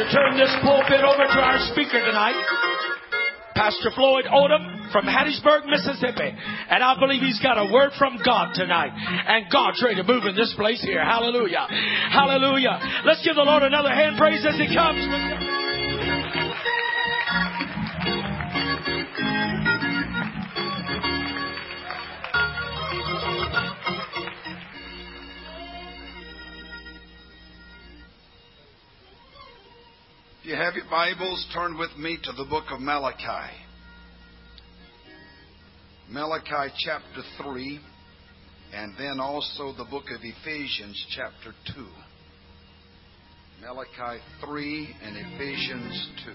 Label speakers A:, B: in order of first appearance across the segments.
A: turn this pulpit over to our speaker tonight, Pastor Floyd Odom from Hattiesburg, Mississippi. And I believe he's got a word from God tonight. And God's ready to move in this place here. Hallelujah. Hallelujah. Let's give the Lord another hand praise as he comes.
B: If you have your Bibles, turn with me to the book of Malachi. Malachi chapter 3, and then also the book of Ephesians chapter 2. Malachi 3 and Ephesians 2.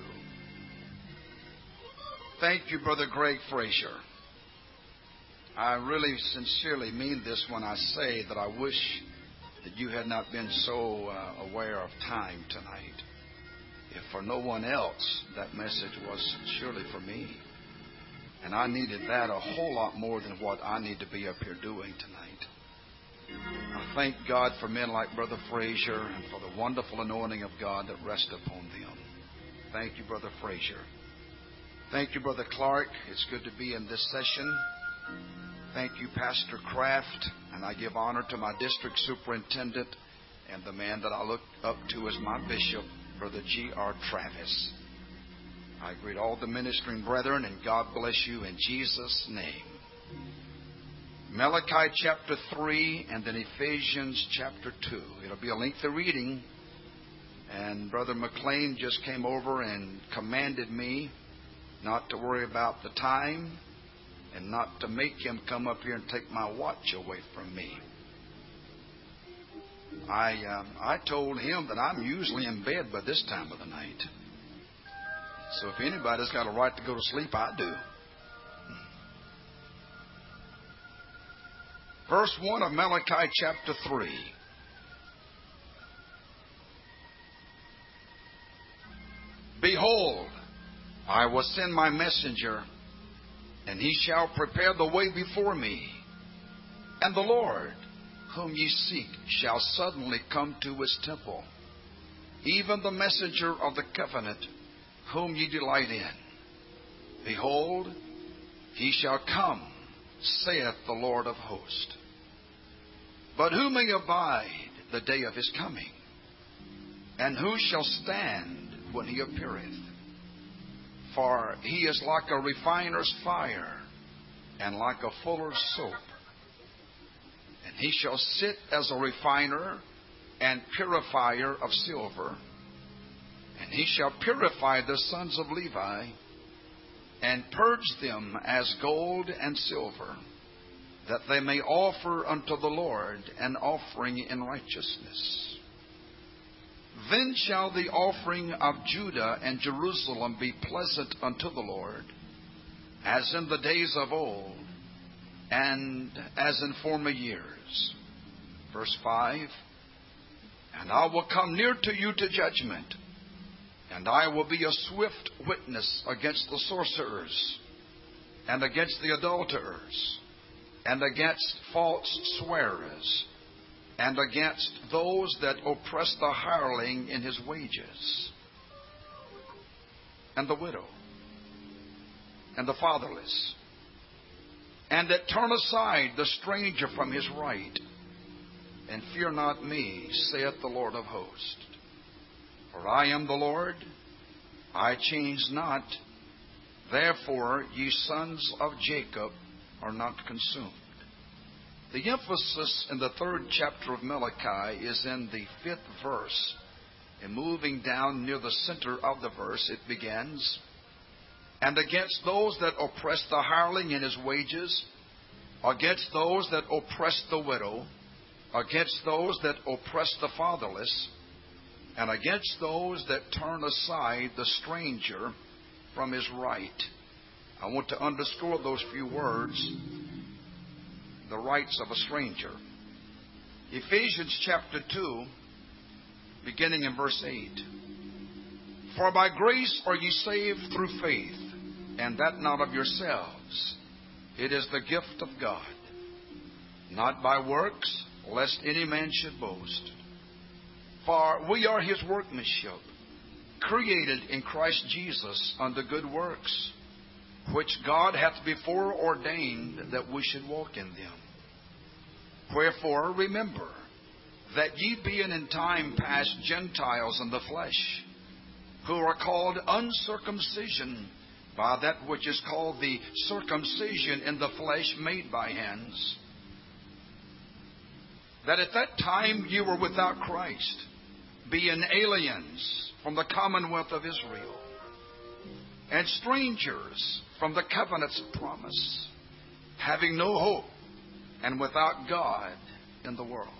B: Thank you, Brother Greg Frazier. I really sincerely mean this when I say that I wish that you had not been so aware of time tonight. If for no one else, that message was surely for me. And I needed that a whole lot more than what I need to be up here doing tonight. I thank God for men like Brother Frazier and for the wonderful anointing of God that rests upon them. Thank you, Brother Frazier. Thank you, Brother Clark. It's good to be in this session. Thank you, Pastor Kraft. And I give honor to my district superintendent and the man that I look up to as my bishop, Brother G.R. Travis. I greet all the ministering brethren, and God bless you in Jesus' name. Malachi chapter 3 and then Ephesians chapter 2. It'll be a lengthy reading. And Brother McLean just came over and commanded me not to worry about the time and not to make him come up here and take my watch away from me. I told him that I'm usually in bed by this time of the night. So if anybody's got a right to go to sleep, I do. Verse 1 of Malachi chapter 3. Behold, I will send my messenger, and he shall prepare the way before me. And the Lord, whom ye seek, shall suddenly come to his temple, even the messenger of the covenant, whom ye delight in. Behold, he shall come, saith the Lord of hosts. But who may abide the day of his coming? And who shall stand when he appeareth? For he is like a refiner's fire, and like a fuller's soap. And he shall sit as a refiner and purifier of silver. And he shall purify the sons of Levi, and purge them as gold and silver, that they may offer unto the Lord an offering in righteousness. Then shall the offering of Judah and Jerusalem be pleasant unto the Lord, as in the days of old, and as in former years. Verse 5. And I will come near to you to judgment, and I will be a swift witness against the sorcerers, and against the adulterers, and against false swearers, and against those that oppress the hireling in his wages, and the widow, and the fatherless, and that turn aside the stranger from his right. And fear not me, saith the Lord of hosts. For I am the Lord, I change not. Therefore ye sons of Jacob are not consumed. The emphasis in the 3rd chapter of Malachi is in the 5th verse. And moving down near the center of the verse, it begins, and against those that oppress the hireling in his wages, against those that oppress the widow, against those that oppress the fatherless, and against those that turn aside the stranger from his right. I want to underscore those few words, the rights of a stranger. Ephesians chapter 2, beginning in verse 8. For by grace are ye saved through faith, and that not of yourselves. It is the gift of God, not by works, lest any man should boast. For we are his workmanship, created in Christ Jesus unto good works, which God hath before ordained that we should walk in them. Wherefore, remember that ye being in time past Gentiles in the flesh, who are called uncircumcision by that which is called the circumcision in the flesh made by hands, that at that time you were without Christ, being aliens from the commonwealth of Israel, and strangers from the covenants of promise, having no hope and without God in the world.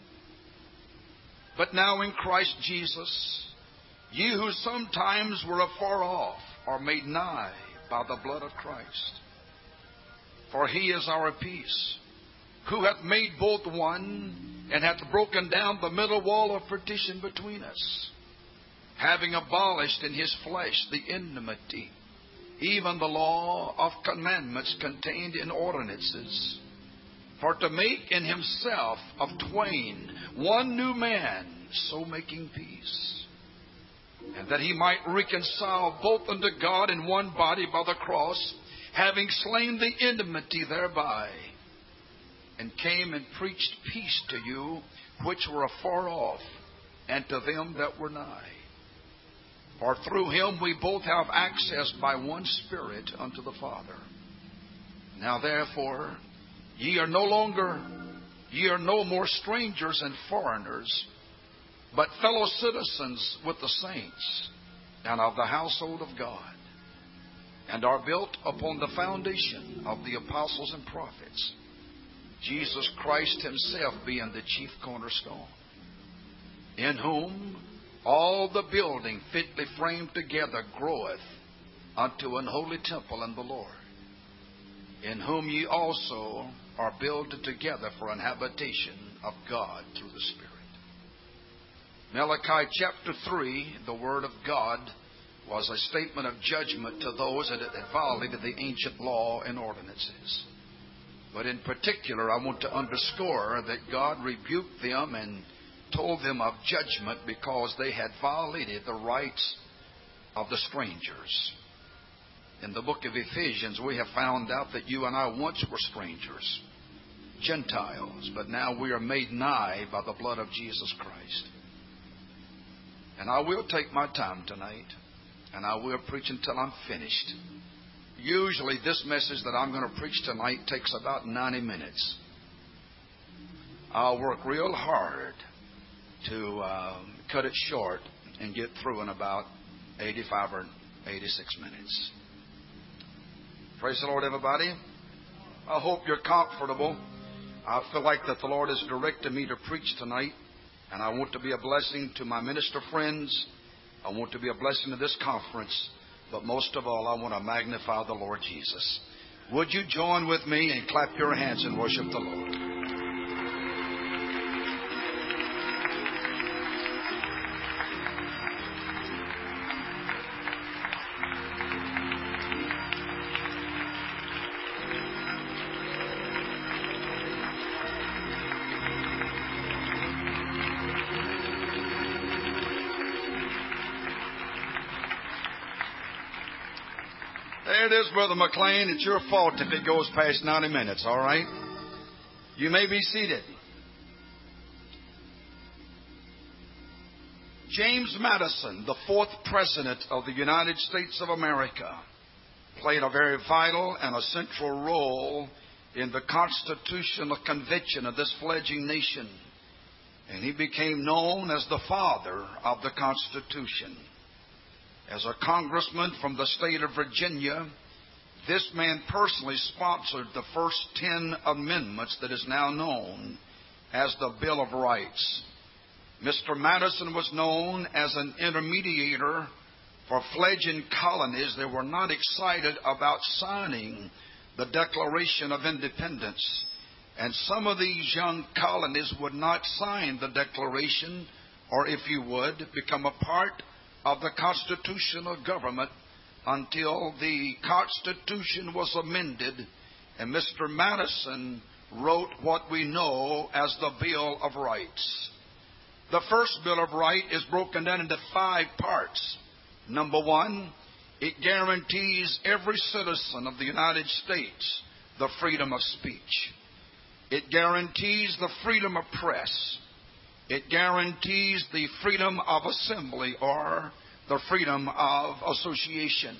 B: But now in Christ Jesus, ye who sometimes were afar off are made nigh by the blood of Christ. For he is our peace, who hath made both one, and hath broken down the middle wall of partition between us, having abolished in his flesh the enmity, even the law of commandments contained in ordinances, for to make in himself of twain one new man, so making peace, and that he might reconcile both unto God in one body by the cross, having slain the enmity thereby, and came and preached peace to you which were afar off, and to them that were nigh. For through him we both have access by one Spirit unto the Father. Now therefore, ye are no more strangers and foreigners, but fellow citizens with the saints, and of the household of God, and are built upon the foundation of the apostles and prophets, Jesus Christ himself being the chief cornerstone, in whom all the building fitly framed together groweth unto an holy temple in the Lord, in whom ye also are builded together for an habitation of God through the Spirit. Malachi chapter 3, the Word of God, was a statement of judgment to those that had violated the ancient law and ordinances. But in particular, I want to underscore that God rebuked them and told them of judgment because they had violated the rights of the strangers. In the book of Ephesians, we have found out that you and I once were strangers, Gentiles, but now we are made nigh by the blood of Jesus Christ. And I will take my time tonight, and I will preach until I'm finished. Usually this message that I'm going to preach tonight takes about 90 minutes. I'll work real hard to cut it short and get through in about 85 or 86 minutes. Praise the Lord, everybody. I hope you're comfortable. I feel like that the Lord has directed me to preach tonight, and I want to be a blessing to my minister friends. I want to be a blessing to this conference. But most of all, I want to magnify the Lord Jesus. Would you join with me and clap your hands and worship the Lord? There it is, Brother McLean. It's your fault if it goes past 90 minutes, all right? You may be seated. James Madison, the fourth President of the United States of America, played a very vital and a central role in the constitutional convention of this fledgling nation. And he became known as the father of the Constitution. As a congressman from the state of Virginia, this man personally sponsored the first 10 amendments that is now known as the Bill of Rights. Mr. Madison was known as an intermediator for fledgling colonies that were not excited about signing the Declaration of Independence. And some of these young colonies would not sign the Declaration, or if you would, become a part of the constitutional government until the Constitution was amended, and Mr. Madison wrote what we know as the Bill of Rights. The first Bill of Rights is broken down into 5 parts. Number one, it guarantees every citizen of the United States the freedom of speech. It guarantees the freedom of press. It guarantees the freedom of assembly or the freedom of association.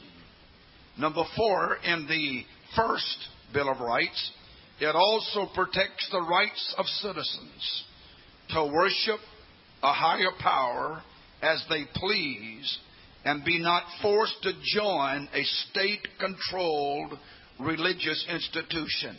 B: Number four, in the first Bill of Rights, it also protects the rights of citizens to worship a higher power as they please and be not forced to join a state-controlled religious institution.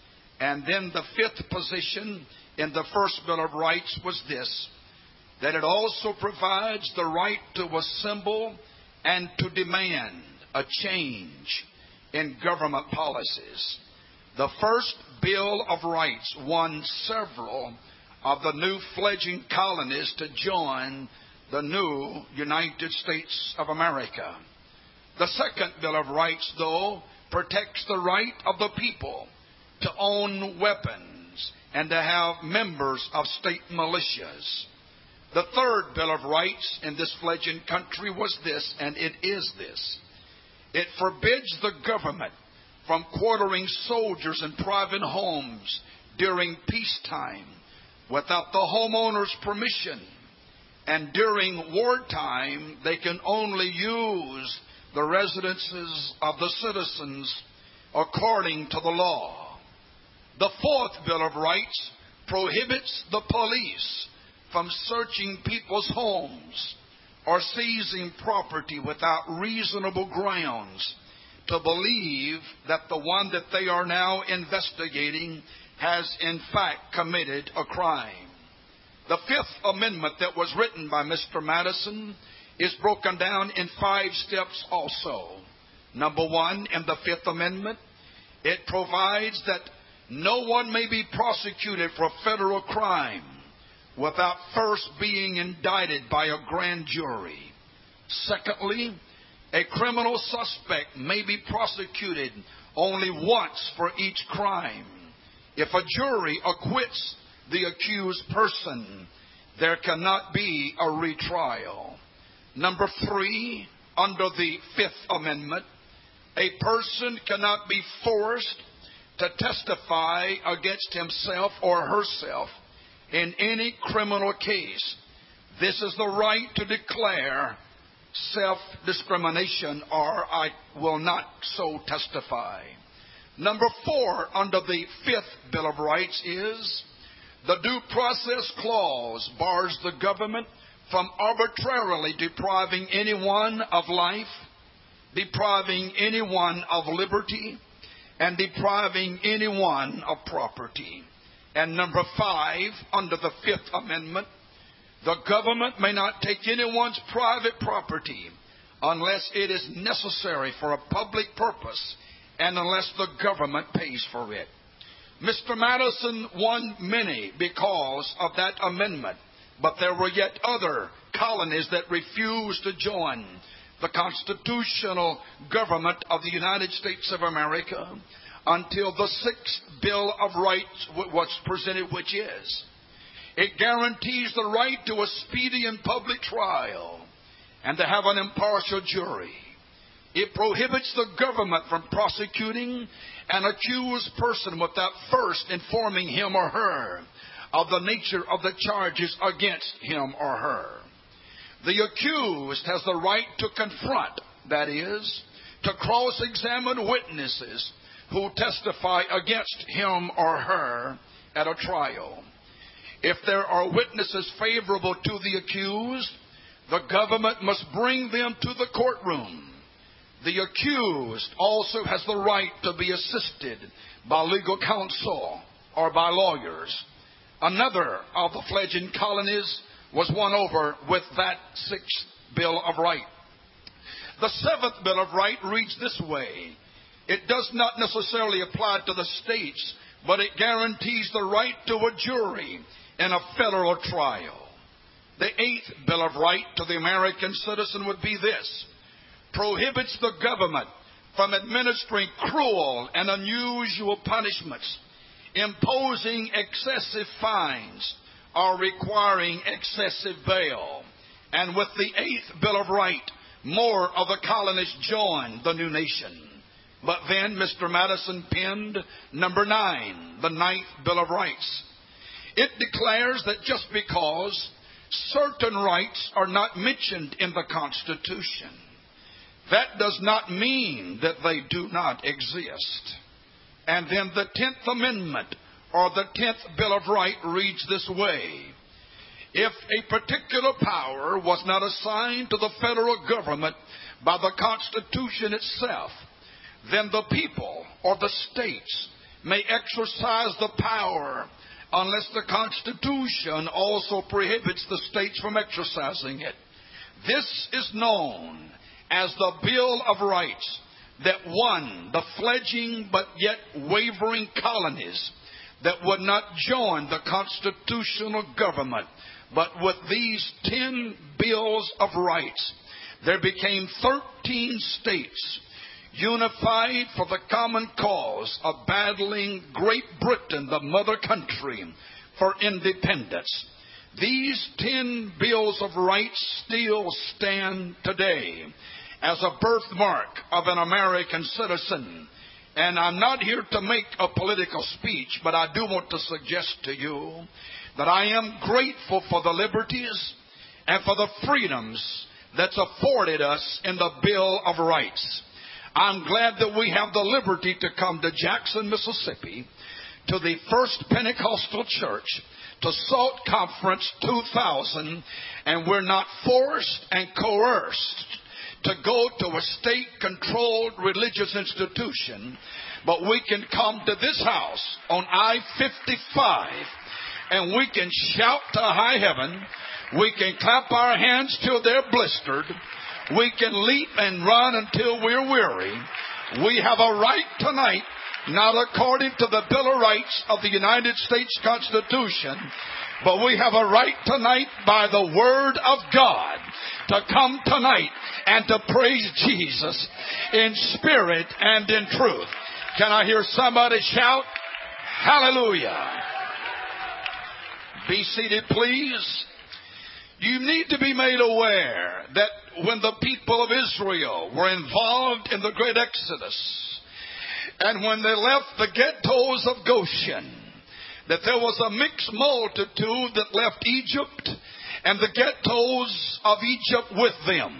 B: And then the fifth position in the first Bill of Rights was this, that it also provides the right to assemble and to demand a change in government policies. The first Bill of Rights won several of the new fledgling colonies to join the new United States of America. The second Bill of Rights, though, protects the right of the people to own weapons and to have members of state militias. The third Bill of Rights in this fledgling country was this, and it is this. It forbids the government from quartering soldiers in private homes during peacetime without the homeowner's permission. And during wartime, they can only use the residences of the citizens according to the law. The fourth Bill of Rights prohibits the police from searching people's homes or seizing property without reasonable grounds to believe that the one that they are now investigating has in fact committed a crime. The Fifth Amendment that was written by Mr. Madison is broken down in 5 steps also. Number one, in the Fifth Amendment, it provides that no one may be prosecuted for a federal crime without first being indicted by a grand jury. Secondly, a criminal suspect may be prosecuted only once for each crime. If a jury acquits the accused person, there cannot be a retrial. Number 3, under the Fifth Amendment, a person cannot be forced to testify against himself or herself in any criminal case. This is the right to declare self-discrimination, or I will not so testify. Number 4, under the Fifth Bill of Rights is the Due Process Clause bars the government from arbitrarily depriving anyone of life, depriving anyone of liberty, and depriving anyone of property. And number 5, under the Fifth Amendment, the government may not take anyone's private property unless it is necessary for a public purpose and unless the government pays for it. Mr. Madison won many because of that amendment, but there were yet other colonies that refused to join the constitutional government of the United States of America until the Sixth Bill of Rights was presented, which is, it guarantees the right to a speedy and public trial and to have an impartial jury. It prohibits the government from prosecuting an accused person without first informing him or her of the nature of the charges against him or her. The accused has the right to confront, that is, to cross-examine witnesses who testify against him or her at a trial. If there are witnesses favorable to the accused, the government must bring them to the courtroom. The accused also has the right to be assisted by legal counsel or by lawyers. Another of the fledgling colonies was won over with that Sixth Bill of Rights. The Seventh Bill of Rights reads this way. It does not necessarily apply to the states, but it guarantees the right to a jury in a federal trial. The Eighth Bill of Rights to the American citizen would be this. Prohibits the government from administering cruel and unusual punishments, imposing excessive fines, or requiring excessive bail. And with the Eighth Bill of Rights, more of the colonists joined the new nation. But then Mr. Madison penned number 9, the 9th Bill of Rights. It declares that just because certain rights are not mentioned in the Constitution, that does not mean that they do not exist. And then the 10th Amendment, or the 10th Bill of Rights, reads this way: if a particular power was not assigned to the federal government by the Constitution itself, then the people or the states may exercise the power unless the Constitution also prohibits the states from exercising it. This is known as the Bill of Rights that won the fledgling but yet wavering colonies that would not join the constitutional government. But with these 10 bills of rights, there became 13 states unified for the common cause of battling Great Britain, the mother country, for independence. These 10 bills of rights still stand today as a birthmark of an American citizen. And I'm not here to make a political speech, but I do want to suggest to you that I am grateful for the liberties and for the freedoms that's afforded us in the Bill of Rights. I'm glad that we have the liberty to come to Jackson, Mississippi, to the First Pentecostal Church, to SALT Conference 2000, and we're not forced and coerced to go to a state-controlled religious institution, but we can come to this house on I-55, and we can shout to high heaven. We can clap our hands till they're blistered. We can leap and run until we're weary. We have a right tonight, not according to the Bill of Rights of the United States Constitution, but we have a right tonight by the Word of God to come tonight and to praise Jesus in spirit and in truth. Can I hear somebody shout, hallelujah? Be seated, please. You need to be made aware that when the people of Israel were involved in the great Exodus, and when they left the ghettos of Goshen, that there was a mixed multitude that left Egypt and the ghettos of Egypt with them.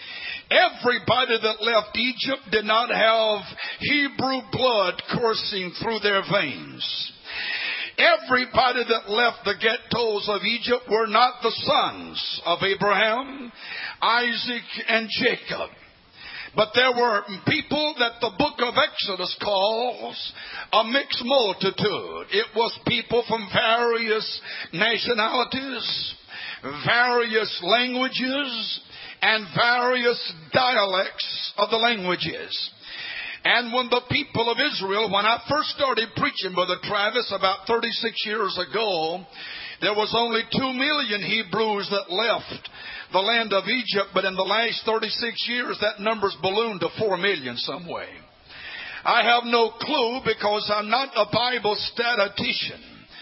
B: Everybody that left Egypt did not have Hebrew blood coursing through their veins. Everybody that left the ghettos of Egypt were not the sons of Abraham, Isaac, and Jacob. But there were people that the book of Exodus calls a mixed multitude. It was people from various nationalities, various languages, and various dialects of the languages. And when the people of Israel, when I first started preaching, Brother Travis, about 36 years ago, there was only 2 million Hebrews that left the land of Egypt. But in the last 36 years, that number's ballooned to 4 million some way. I have no clue, because I'm not a Bible statistician,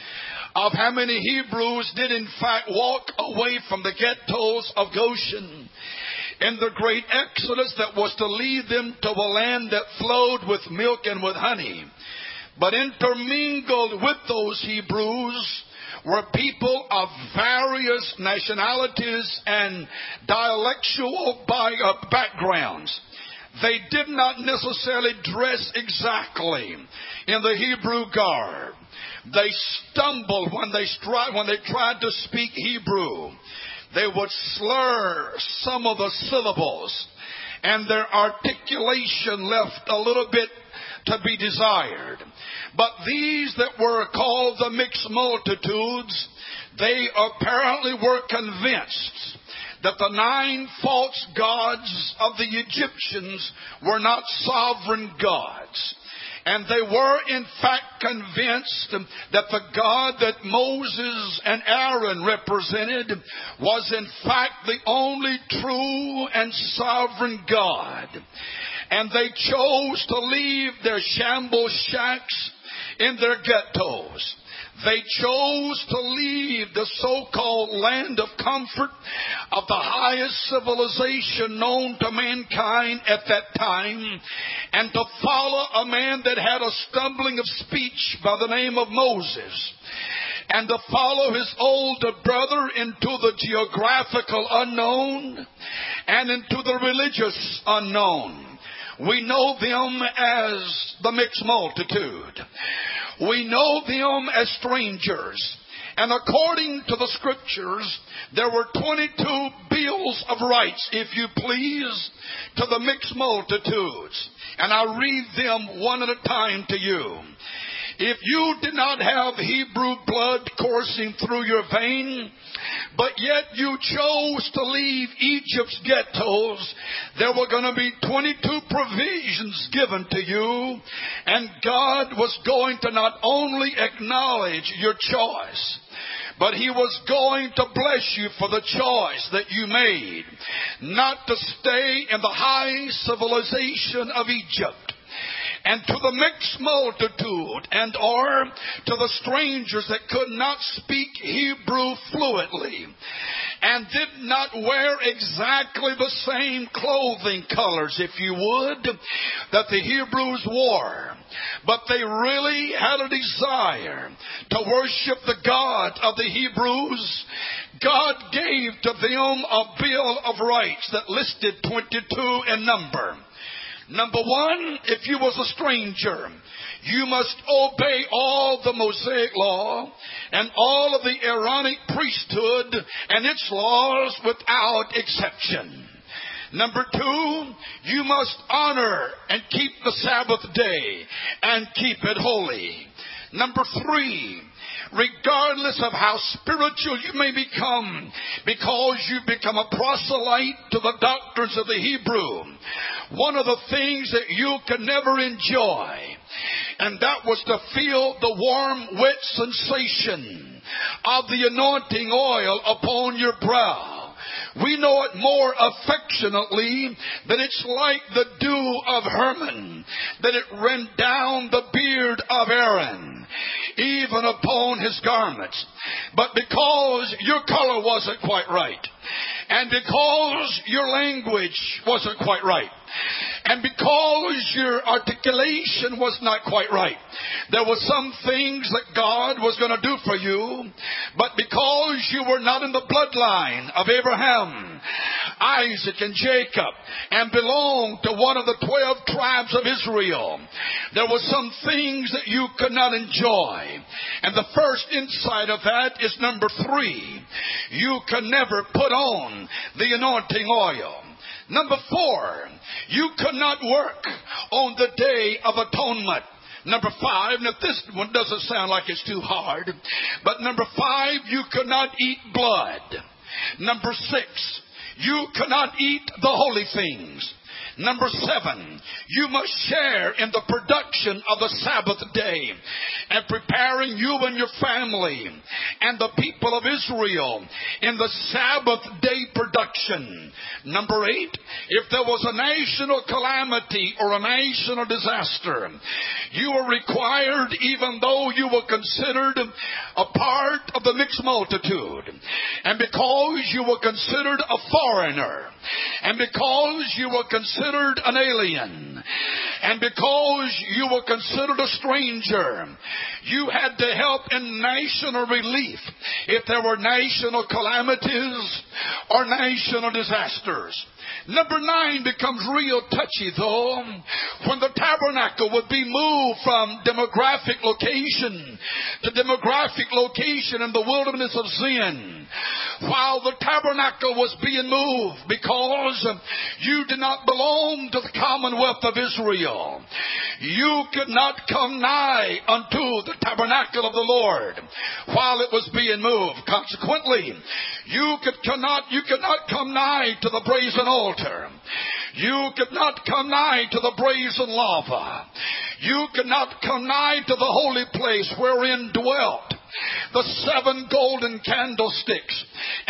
B: of how many Hebrews did in fact walk away from the ghettos of Goshen in the great Exodus that was to lead them to a land that flowed with milk and with honey. But intermingled with those Hebrews were people of various nationalities and dialectual backgrounds. They did not necessarily dress exactly in the Hebrew garb. They stumbled when they tried to speak Hebrew. They would slur some of the syllables, and their articulation left a little bit to be desired. But these that were called the mixed multitudes, they apparently were convinced that the 9 false gods of the Egyptians were not sovereign gods. And they were in fact convinced that the God that Moses and Aaron represented was in fact the only true and sovereign God. And they chose to leave their shambles shacks in their ghettos. They chose to leave the so-called land of comfort of the highest civilization known to mankind at that time, and to follow a man that had a stumbling of speech by the name of Moses, and to follow his older brother into the geographical unknown and into the religious unknown. We know them as the mixed multitude. We know them as strangers. And according to the scriptures, there were 22 bills of rights, if you please, to the mixed multitudes. And I'll read them one at a time to you. If you did not have Hebrew blood coursing through your vein, but yet you chose to leave Egypt's ghettos, there were going to be 22 provisions given to you, and God was going to not only acknowledge your choice, but He was going to bless you for the choice that you made, not to stay in the high civilization of Egypt. And to the mixed multitude, and or to the strangers that could not speak Hebrew fluently, and did not wear exactly the same clothing colors, if you would, that the Hebrews wore, but they really had a desire to worship the God of the Hebrews, God gave to them a bill of rights that listed 22 in number. Number one, if you was a stranger, you must obey all the Mosaic law and all of the Aaronic priesthood and its laws without exception. Number two, you must honor and keep the Sabbath day and keep it holy. Number three, regardless of how spiritual you may become, because you become a proselyte to the doctrines of the Hebrew, one of the things that you could never enjoy, and that was to feel the warm, wet sensation of the anointing oil upon your brow. We know it more affectionately that it's like the dew of Hermon, that it ran down the beard of Aaron, even upon his garments. But because your color wasn't quite right, and because your language wasn't quite right, and because your articulation was not quite right, there were some things that God was going to do for you, but because you were not in the bloodline of Abraham, Isaac, and Jacob, and belonged to one of the 12 tribes of Israel, there were some things that you could not enjoy. And the first insight of that is number three. You can never put on the anointing oil. Number four, you could not work on the Day of Atonement. Number five, now this one doesn't sound like it's too hard, but number five, you could not eat blood. Number six, you cannot eat the holy things. Number seven, you must share in the production of the Sabbath day and preparing you and your family and the people of Israel in the Sabbath day production. Number eight, if there was a national calamity or a national disaster, you were required, even though you were considered a part of the mixed multitude, and because you were considered a foreigner, and because you were considered an alien, and because you were considered a stranger, you had to help in national relief if there were national calamities or national disasters. Number 9 becomes real touchy, though, when the tabernacle would be moved from demographic location to demographic location in the wilderness of Zin. While the tabernacle was being moved because you did not belong to the commonwealth of Israel, you could not come nigh unto the tabernacle of the Lord while it was being moved. Consequently, you could not come nigh to the brazen altar. You could not come nigh to the brazen lava. You could not come nigh to the holy place wherein dwelt the 7 golden candlesticks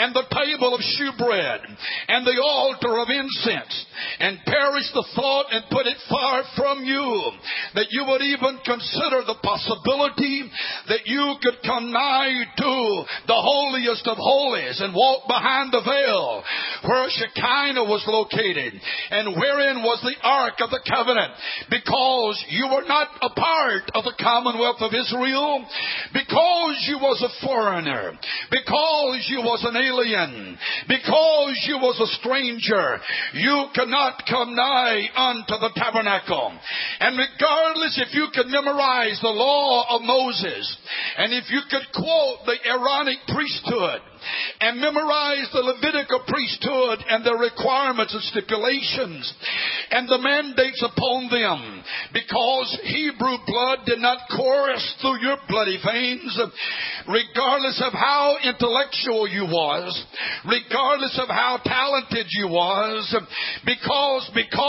B: and the table of shewbread, and the altar of incense, and perish the thought and put it far from you, that you would even consider the possibility that you could come nigh to the holiest of holies and walk behind the veil where Shekinah was located and wherein was the Ark of the Covenant, because you were not a part of the commonwealth of Israel, because you was a foreigner, because you was an alien, because you was a stranger, you could not come nigh unto the tabernacle. And regardless if you could memorize the law of Moses, and if you could quote the Aaronic priesthood, and memorize the Levitical priesthood and their requirements and stipulations and the mandates upon them, because Hebrew blood did not course through your bloody veins, regardless of how intellectual you was, regardless of how talented you was, because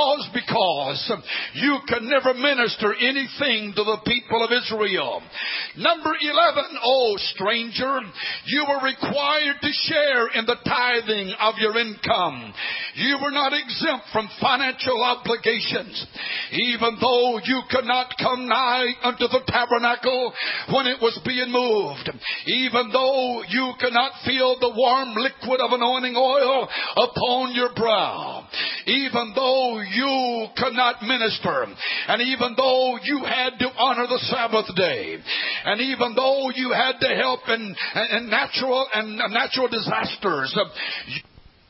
B: you could never minister anything to the people of Israel. Number 11, oh stranger, you were required to share in the tithing of your income. You were not exempt from financial obligations, even though you could not come nigh unto the tabernacle when it was being moved, even though you could not feel the warm liquid of anointing oil upon your brow, even though you could not minister, and even though you had to honor the Sabbath day, and even though you had to help in natural disasters, you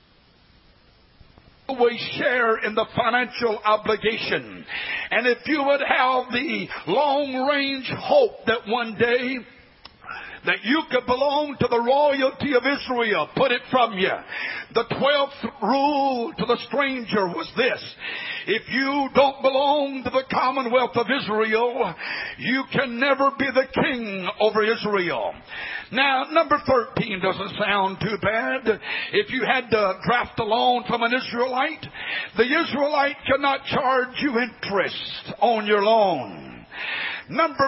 B: always share in the financial obligation. And if you would have the long-range hope that one day that you could belong to the royalty of Israel, put it from you. The 12th rule to the stranger was this: if you don't belong to the commonwealth of Israel, you can never be the king over Israel. Now, number 13 doesn't sound too bad. If you had to draft a loan from an Israelite, the Israelite cannot charge you interest on your loan. Number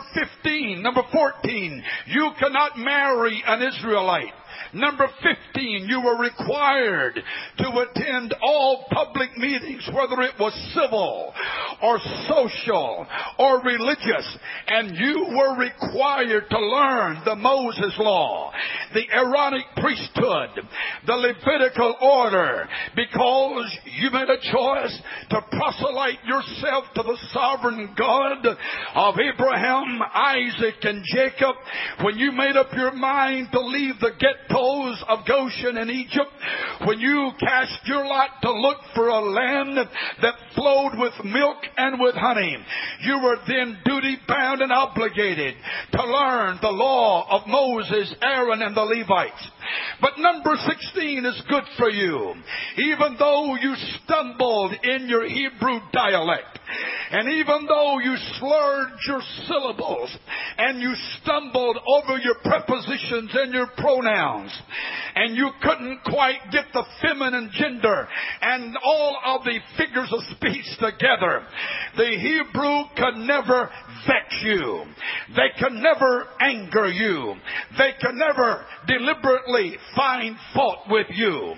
B: 14, you cannot marry an Israelite. Number 15, you were required to attend all public meetings, whether it was civil or social or religious, and you were required to learn the Moses law, the Aaronic priesthood, the Levitical order, because you made a choice to proselyte yourself to the sovereign God of Abraham, Isaac, and Jacob. When you made up your mind to leave the ghetto of Goshen in Egypt, when you cast your lot to look for a land that flowed with milk and with honey, you were then duty bound and obligated to learn the law of Moses, Aaron, and the Levites. But number 16 is good for you. Even though you stumbled in your Hebrew dialect, and even though you slurred your syllables, and you stumbled over your prepositions and your pronouns, and you couldn't quite get the feminine gender and all of the figures of speech together, the Hebrew could never vex you. They could never anger you. They could never deliberately find fault with you.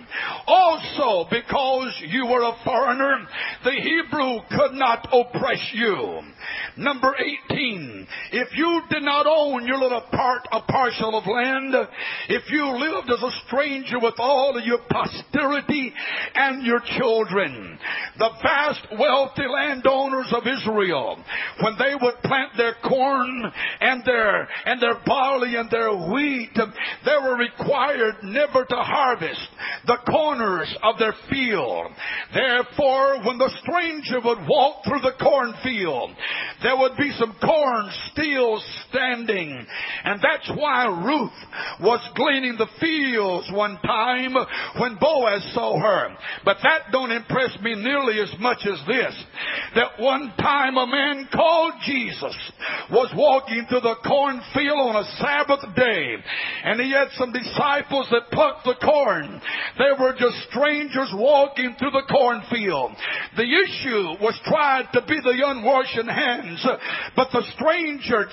B: Also, because you were a foreigner, the Hebrew could not oppress you. Number 18, if you did not own your little a parcel of land, if you lived as a stranger with all of your posterity and your children, the vast wealthy landowners of Israel, when they would plant their corn and their barley and their wheat, they were required never to harvest the corners of their field. Therefore, when the stranger would walk through the cornfield, there would be some corn still standing. And that's why Ruth was gleaning the fields one time when Boaz saw her. But that don't impress me nearly as much as this, that one time a man called Jesus was walking through the cornfield on a Sabbath day, and he had some disciples that plucked the corn. They were just strangers walking through the cornfield. The issue was tried to be the unwashed hands, but the stranger, Jesus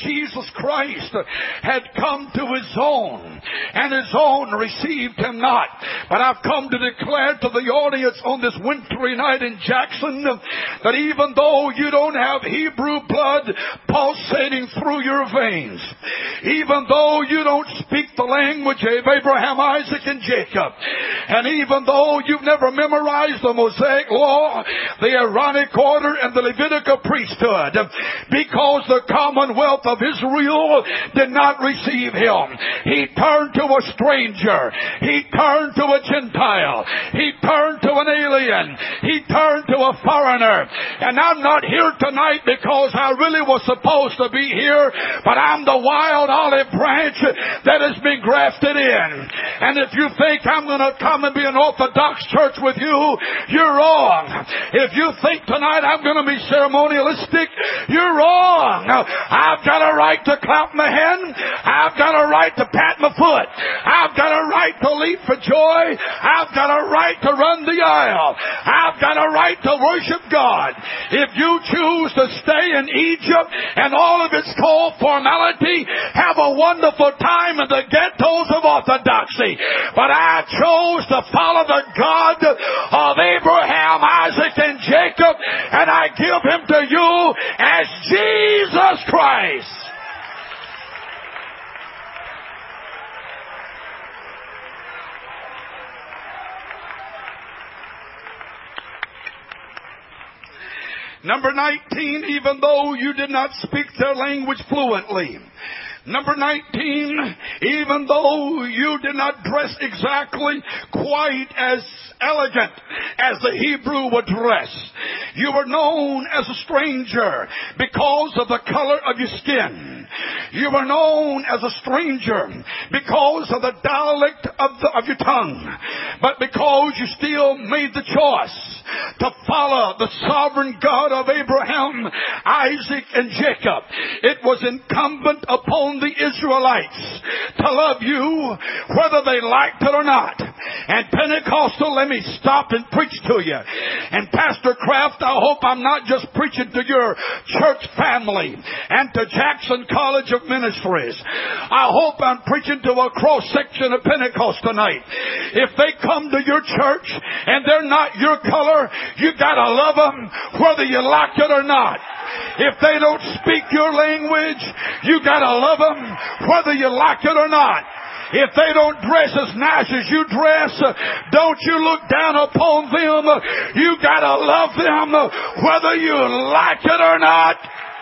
C: Jesus Christ had come to his own, and his own received him not. But I've come to declare to the audience on this wintry night in Jackson that even though you don't have Hebrew blood pulsating through your veins, even though you don't speak the language of Abraham, Isaac, and Jacob, and even though you've never memorized the Mosaic law, the Aaronic order, and the Levitical priesthood, because the commonwealth of Israel did not receive him. He turned to a stranger. He turned to a Gentile. He turned to an alien. He turned to a foreigner. And I'm not here tonight because I really was supposed to be here, but I'm the wild olive branch that has been grafted in. And if you think I'm going to come and be an Orthodox church with you, you're wrong. If you think tonight I'm going to be ceremonialistic, you're wrong. I've got a right to clap my hand. I've got a right to pat my foot. I've got a right to leap for joy. I've got a right to run the aisle. I've got a right to worship God. If you choose to stay in Egypt and all of its cold formality, have a wonderful time in the ghettos of orthodoxy. But I chose to follow the God of Abraham, Isaac, and Jacob, and I give him to you as Jesus Christ. Number 19, even though you did not speak their language fluently. Number 19, even though you did not dress exactly quite as elegant as the Hebrew would dress, you were known as a stranger because of the color of your skin. You were known as a stranger because of the dialect of your tongue. But because you still made the choice to follow the sovereign God of Abraham, Isaac, and Jacob, it was incumbent upon the Israelites to love you whether they liked it or not. And Pentecostal, let me stop and preach to you. And Pastor Kraft, I hope I'm not just preaching to your church family and to Jackson College of Ministries. I hope I'm preaching to a cross-section of Pentecost tonight. If they come to your church and they're not your color, you gotta love them whether you like it or not. If they don't speak your language, you gotta love them whether you like it or not. If they don't dress as nice as you dress, don't you look down upon them. You gotta love them whether you like it or not.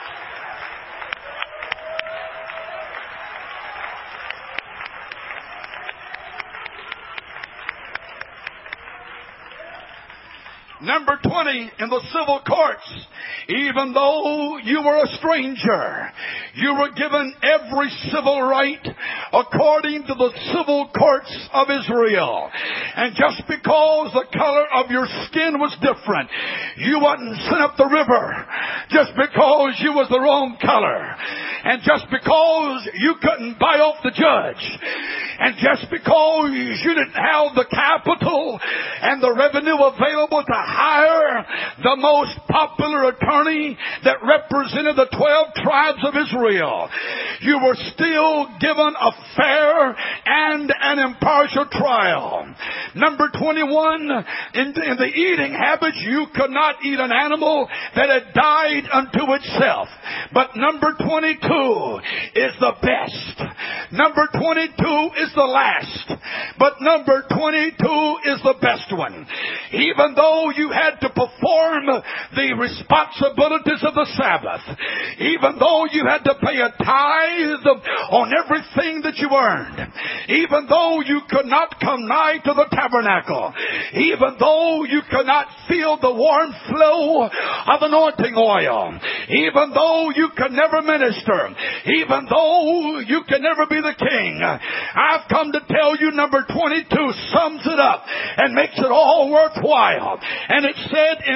C: Number 20, in the civil courts, even though you were a stranger, you were given every civil right according to the civil courts of Israel. And just because the color of your skin was different, you wasn't sent up the river just because you was the wrong color. And just because you couldn't buy off the judge. And just because you didn't have the capital and the revenue available to hire the most popular attorney that represented the 12 tribes of Israel, you were still given a fair and an impartial trial. Number 21, in the eating habits, you could not eat an animal that had died unto itself. But number 22 is the best. Number 22 is the last. But number 22 is the best one. Even though you had to perform the responsibilities of the Sabbath, even though you had to pay a tithe on everything that you earned, even though you could not come nigh to the tabernacle, even though you could not feel the warm flow of anointing oil, even though you could never minister, even though you could never be the king, I've come to tell you number 22 sums it up and makes it all worthwhile. And it said in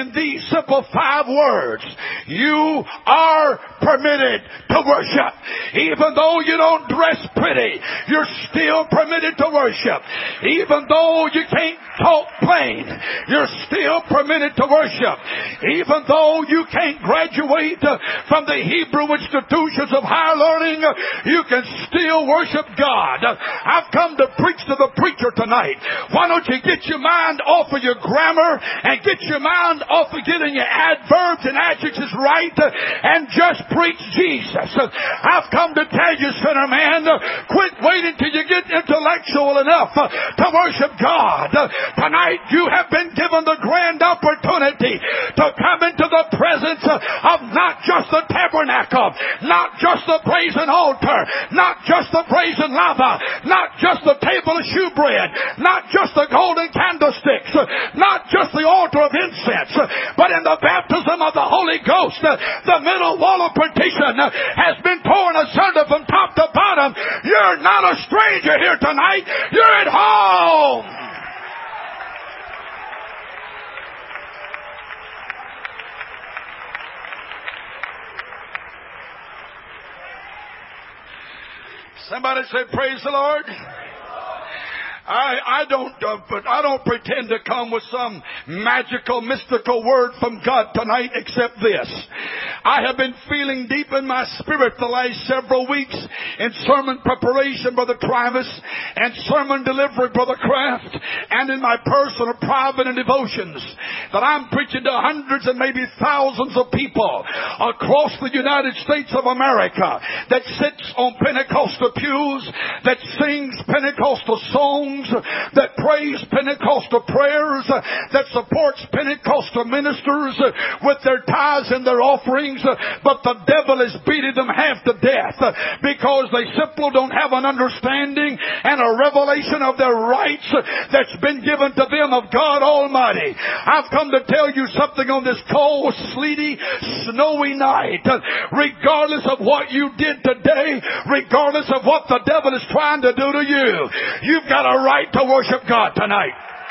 C: in these simple 5 words. You are permitted to worship. Even though you don't dress pretty, you're still permitted to worship. Even though you can't talk plain, you're still permitted to worship. Even though you can't graduate from the Hebrew institutions of higher learning, you can still worship God. I've come to preach to the preacher tonight. Why don't you get your mind off of your grammar and get your mind off of getting your adverbs and adjectives right and just preach Jesus. I've come to tell you, sinner man, quit waiting till you get intellectual enough to worship God. Tonight you have been given the grand opportunity to come into the presence of not just the tabernacle, not just the brazen altar, not just the brazen lava, not just the table of shewbread, not just the golden candlesticks, not just the altar of incense, but in the baptism of the Holy Ghost, the middle wall of partition has been torn asunder from top to bottom. You're not a stranger here tonight. You're at home. Somebody say, praise the Lord. I don't pretend to come with some magical, mystical word from God tonight except this. I have been feeling deep in my spirit the last several weeks in sermon preparation, Brother Travis, and sermon delivery, Brother Kraft, and in my personal, private, and devotions, that I'm preaching to hundreds and maybe thousands of people across the United States of America that sits on Pentecostal pews, that sings Pentecostal songs, that prays Pentecostal prayers, that supports Pentecostal ministers with their tithes and their offerings, but the devil is beating them half to death because they simply don't have an understanding and a revelation of their rights that's been given to them of God Almighty. I've come to tell you something on this cold, sleety, snowy night. Regardless of what you did today, regardless of what the devil is trying to do to you, you've got a right to worship God tonight.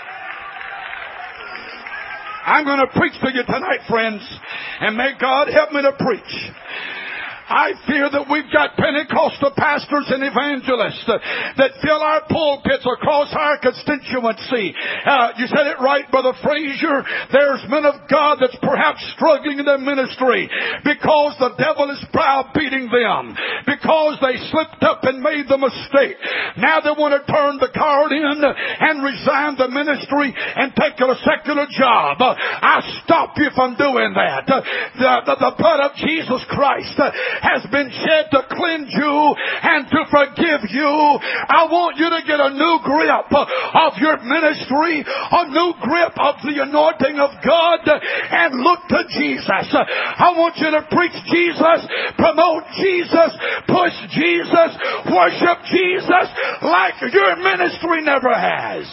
C: I'm going to preach to you tonight, friends, and may God help me to preach. I fear that we've got Pentecostal pastors and evangelists that fill our pulpits across our constituency. You said it right, Brother Frazier. There's men of God that's perhaps struggling in their ministry because the devil is browbeating them, because they slipped up and made the mistake. Now they want to turn the card in and resign the ministry and take a secular job. I stop you from doing that. The blood of Jesus Christ has been shed to cleanse you and to forgive you. I want you to get a new grip of your ministry, a new grip of the anointing of God, and look to Jesus. I want you to preach Jesus, promote Jesus, push Jesus, worship Jesus like your ministry never has.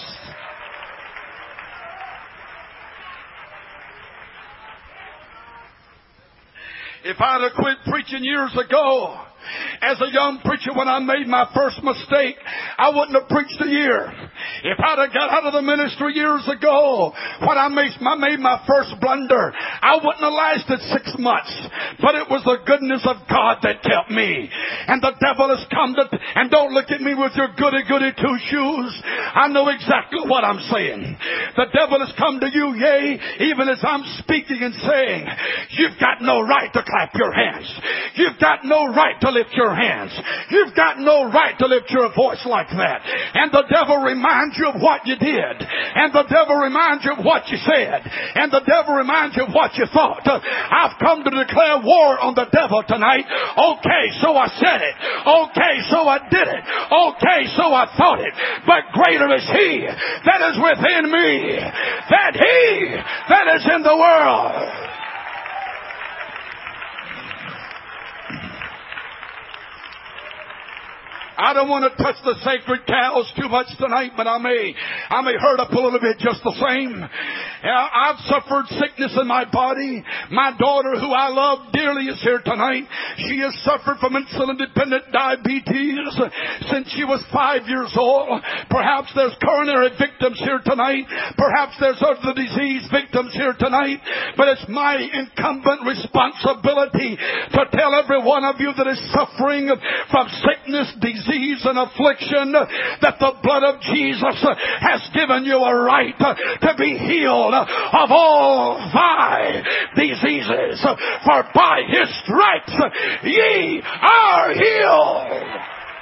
C: If I'd have quit preaching years ago, as a young preacher, when I made my first mistake, I wouldn't have preached a year. If I'd have got out of the ministry years ago, when I made my first blunder, I wouldn't have lasted 6 months. But it was the goodness of God that kept me. And the devil has come to, and don't look at me with your goody-goody two shoes. I know exactly what I'm saying. The devil has come to you, yea, even as I'm speaking and saying, you've got no right to clap your hands. You've got no right to lift your hands. You've got no right to lift your voice like that. And the devil reminds you of what you did. And the devil reminds you of what you said. And the devil reminds you of what you thought. I've come to declare war on the devil tonight. Okay, so I said it. Okay, so I did it. Okay, so I thought it. But greater is He that is within me than he that is in the world. I don't want to touch the sacred cows too much tonight, but I may hurt up a little bit just the same. I've suffered sickness in my body. My daughter, who I love dearly, is here tonight. She has suffered from insulin-dependent diabetes since she was 5 years old. Perhaps there's coronary victims here tonight. Perhaps there's other disease victims here tonight. But it's my incumbent responsibility to tell every one of you that is suffering from sickness, disease, and affliction that the blood of Jesus has given you a right to be healed of all thy diseases. For by His stripes ye are healed.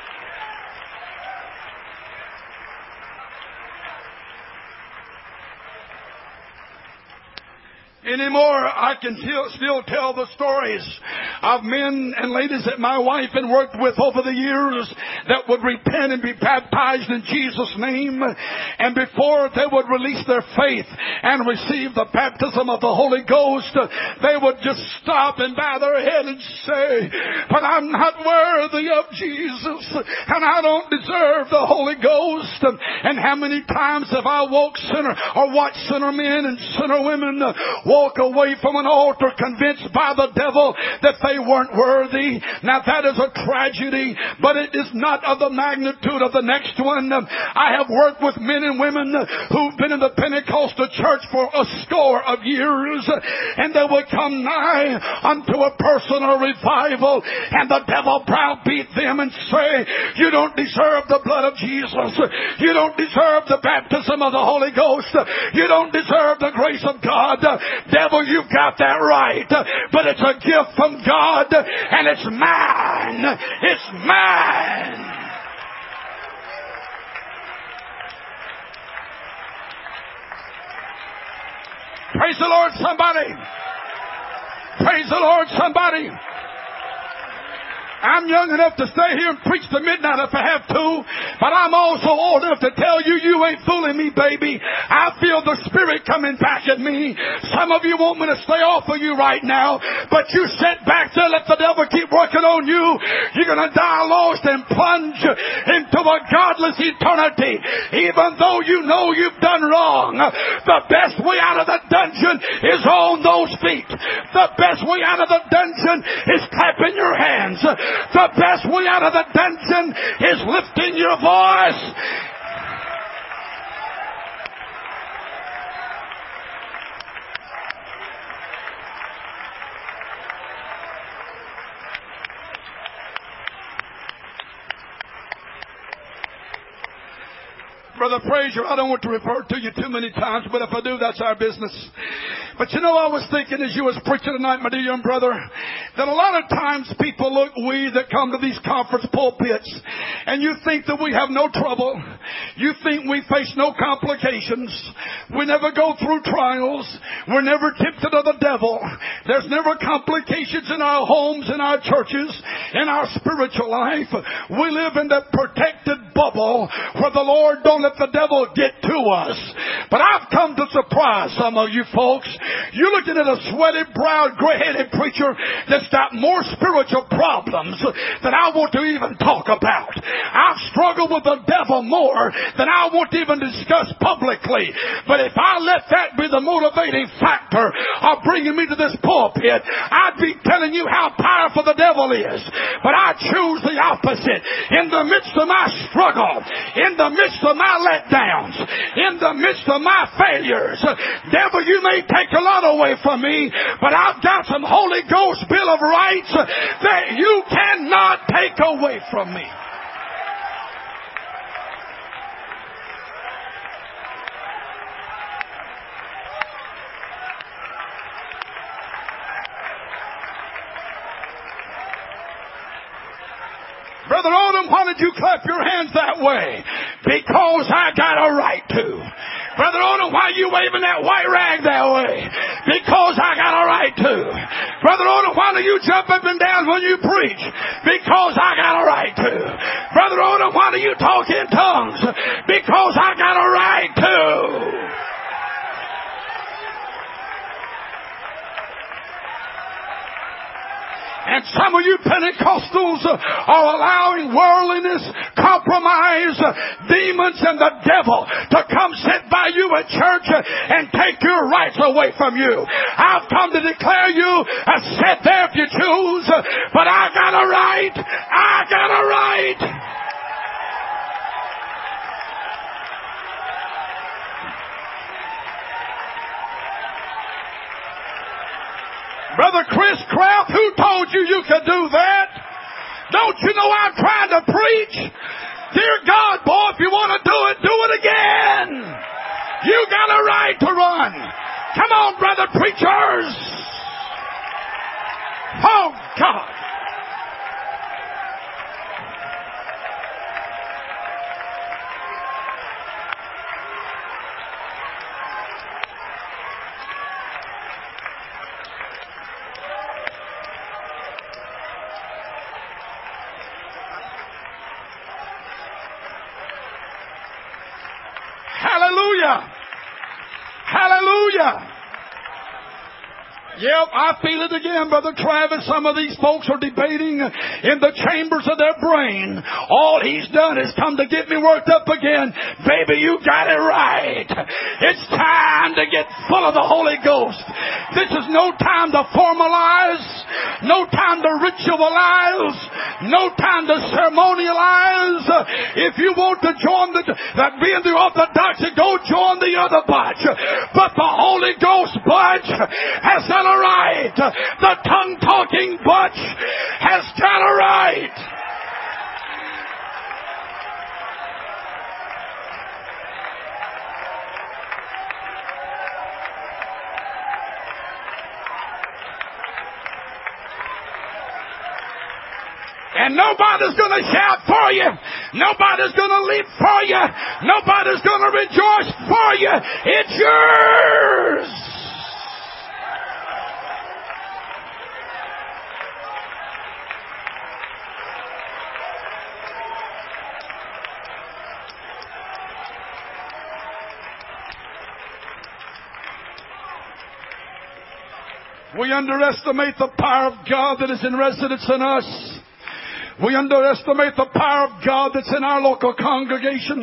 C: Anymore, I can still tell the stories of men and ladies that my wife had worked with over the years that would repent and be baptized in Jesus' name. And before they would release their faith and receive the baptism of the Holy Ghost, they would just stop and bow their head and say, "But I'm not worthy of Jesus, and I don't deserve the Holy Ghost." And how many times have I watched sinner men and sinner women walk away from an altar convinced by the devil that they weren't worthy. Now that is a tragedy, but it is not of the magnitude of the next one. I have worked with men and women who've been in the Pentecostal church for a score of years, and they would come nigh unto a personal revival, and the devil browbeat them and say, "You don't deserve the blood of Jesus. You don't deserve the baptism of the Holy Ghost. You don't deserve the grace of God." Devil, you've got that right, but it's a gift from God, and it's mine. It's mine. Praise the Lord, somebody. Praise the Lord, somebody. I'm young enough to stay here and preach to midnight if I have to, but I'm also old enough to tell you, you ain't fooling me, baby. I feel the Spirit coming back at me. Some of you want me to stay off of you right now, but you sit back there, let the devil keep working on you. You're going to die lost and plunge into a godless eternity, even though you know you've done wrong. The best way out of the dungeon is on those feet. The best way out of the dungeon is clapping your hands. The best way out of the dungeon is lifting your voice. Brother Frazier, I don't want to refer to you too many times, but if I do, that's our business. But you know, I was thinking as you was preaching tonight, my dear young brother, that a lot of times people look we that come to these conference pulpits, and you think that we have no trouble. You think we face no complications. We never go through trials. We're never tempted of the devil. There's never complications in our homes, in our churches, in our spiritual life. We live in that protected bubble where the Lord don't let the devil get to us. But I've come to surprise some of you folks. You're looking at a sweaty-browed, gray-headed preacher that's got more spiritual problems than I want to even talk about. I've struggled with the devil more than I want to even discuss publicly. But if I let that be the motivating factor of bringing me to this pulpit, I'd be telling you how powerful the devil is. But I choose the opposite. In the midst of my struggle, in the midst of my letdowns, in the midst of my failures, devil, you may take a lot away from me, but I've got some Holy Ghost Bill of Rights that you cannot take away from me. Brother Odom, why did you clap your hands that way? Because I got a right to. Brother Odom, why are you waving that white rag that way? Because I got a right to. Brother Odom, why do you jump up and down when you preach? Because I got a right to. Brother Odom, why do you talk in tongues? Because I got a right to. And And some of you Pentecostals are allowing worldliness, compromise, demons, and the devil to come sit by you at church and take your rights away from you. I've come to declare you sit there if you choose, but I got a right. I got a right. Brother Chris Kraft, who told you you could do that? Don't you know I'm trying to preach? Dear God, boy, if you want to do it again. You got a right to run. Come on, brother preachers. Oh, God. Hallelujah. Hallelujah. Yep, I feel it again, Brother Travis. Some of these folks are debating in the chambers of their brain. All he's done is come to get me worked up again. Baby, you got it right. It's time to get full of the Holy Ghost. This is no time to formalize, no time to ritualize, no time to ceremonialize. If you want to join be in the orthodoxy, go join the other bunch. But the Holy Ghost bunch has got a right. The tongue-talking bunch has got a right. And nobody's going to shout for you. Nobody's going to leap for you. Nobody's going to rejoice for you. It's yours. We underestimate the power of God that is in residence in us. We underestimate the power of God that's in our local congregations.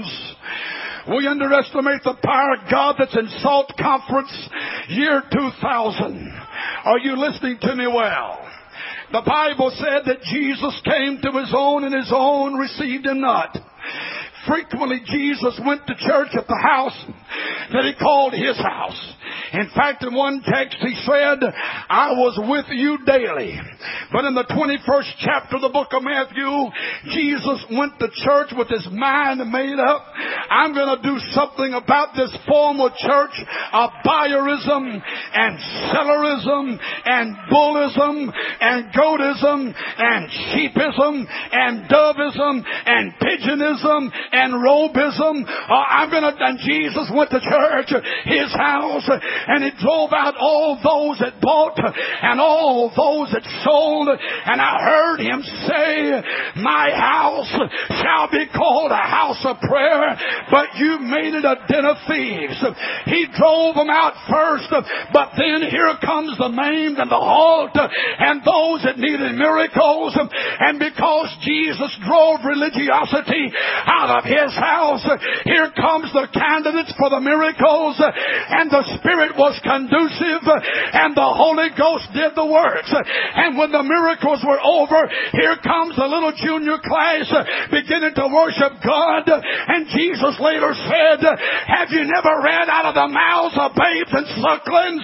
C: We underestimate the power of God that's in SALT Conference year 2000. Are you listening to me well? The Bible said that Jesus came to his own and his own received him not. Frequently Jesus went to church at the house that he called his house. In fact, in one text he said, I was with you daily. But in the 21st chapter of the book of Matthew, Jesus went to church with his mind made up. I'm going to do something about this form of church of buyerism and sellerism and bullism and goatism and sheepism and dovism and pigeonism and robism. And Jesus went to church, his house, and he drove out all those that bought and all those that sold. And I heard him say, my house shall be called a house of prayer, but you made it a den of thieves. He drove them out first, but then here comes the maimed and the halt and those that needed miracles. And because Jesus drove religiosity out of his house, here comes the candidates for the miracles, and the Spirit was conducive, and the Holy Ghost did the works. And when the miracles were over, here comes the little junior class beginning to worship God. And Jesus later said, have you never read out of the mouths of babes and sucklings,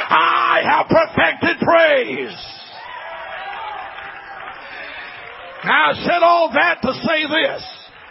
C: I have perfected praise? Now I said all that to say this.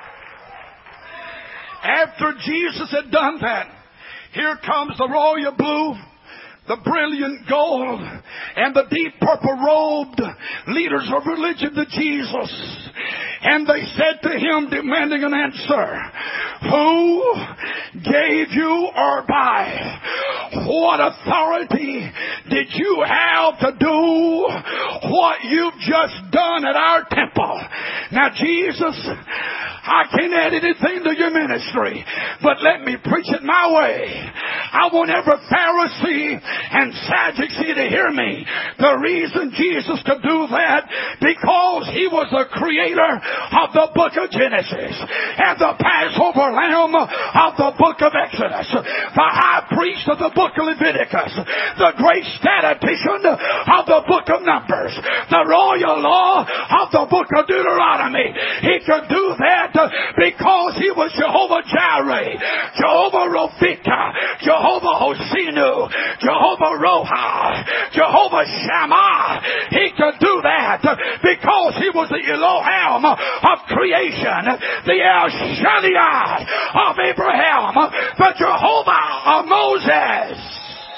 C: After Jesus had done that, here comes the royal blue, the brilliant gold, and the deep purple robed leaders of religion to Jesus. And they said to him, demanding an answer, who gave you, or by what authority did you have to do what you've just done at our temple? Now, Jesus, I can't add anything to your ministry, but let me preach it my way. I want every Pharisee and Sadducee to hear me. The reason Jesus could do that, because he was the creator of the book of Genesis and the Passover lamb of the book of Exodus, the high priest of the book of Leviticus, the great statistician of the book of Numbers, the royal law of the book of Deuteronomy. He could do that because he was Jehovah Jireh, Jehovah Rophika, Jehovah Hosinu, Jehovah Roha, Jehovah Shammah. He could do that because he was the Elohim of creation, the El Shaddai of Abraham, the Jehovah of Moses.